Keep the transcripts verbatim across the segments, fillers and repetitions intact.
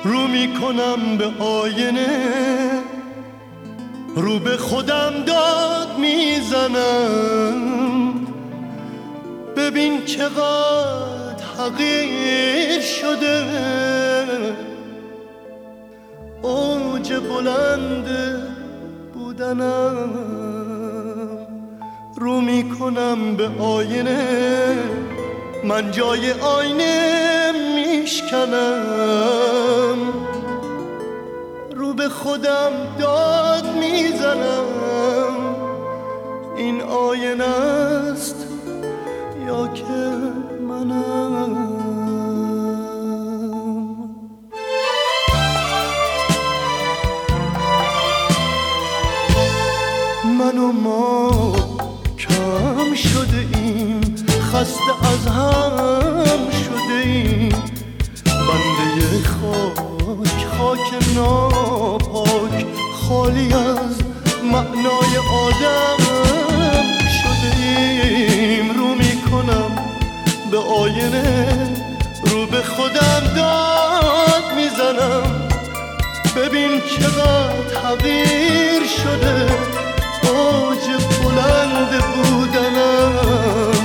رو میکنم به آینه، رو به خودم داد میزنم. ببین چقدر حقیر شده اوج بلند بودنم. رو میکنم به آینه، من جای آینه میشکنم. رو به خودم داد میزنم، این آینه است یا که منم. من و ما کم شده ایم، خسته از هم شده ایم. بنده خاک خاک ناپاک، خالی از معنای آدم شده ایم. رو میکنم به آینه، رو به خودم داد میزنم. ببین چقدر حقیر شده اوج بلند بودنم.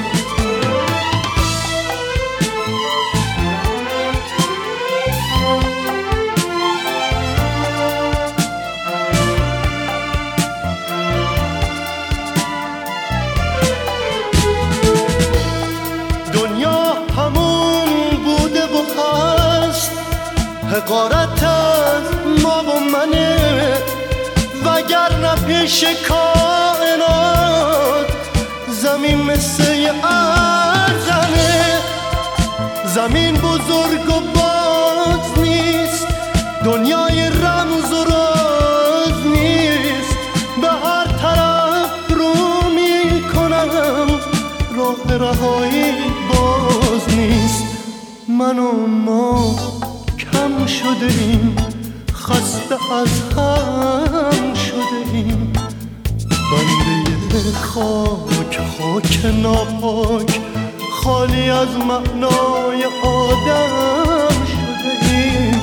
دنیا همون بوده و هست، حقارت از ما و منه. وگرنه پیش کائنات زمین مثل ارزنه. زمین بزرگ و باز نیست، دنیای رمز و راز نیست. به هر طرف رو میکنم، راه رهایی باز نیست. من و ما کم شده ایم، خسته از هم شده ایم. بنده خاک خاک ناپاک، خالی از معنای آدم شده ایم.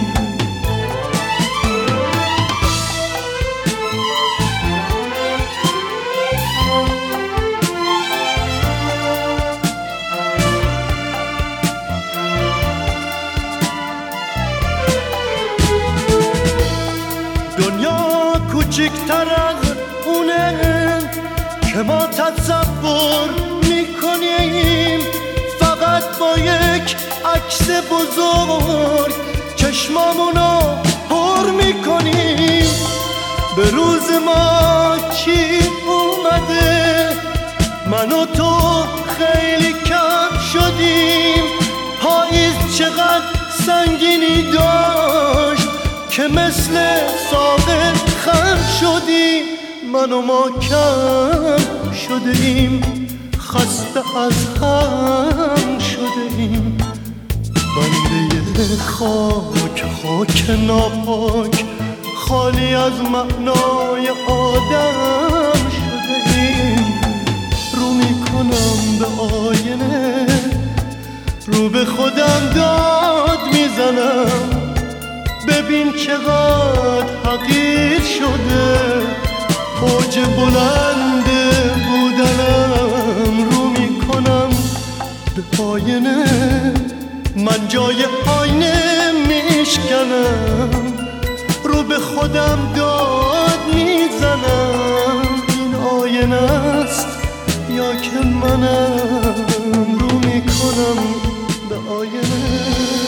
دنیا کوچکتر از اونه که ما تصور میکنیم. فقط با یک عکس بزرگ چشمامونو پر میکنیم. به روز ما چی اومده؟ من و تو خیلی کم شدیم. پاییز چقدر سنگینی داشت که مثل ساقه خم شدیم. من و ما کم شده ایم، خسته از هم شده ایم. بنده خاک خاک ناپاک، خالی از معنای آدم شده ایم. رو میکنم به آینه، رو به خودم داد میزنم. ببین چقدر حقیر شده اوج بلند بودنم. رو میکنم به آینه، من جای آینه میشکنم. رو به خودم داد میزنم، این آینه است یا که منم. رو میکنم به آینه.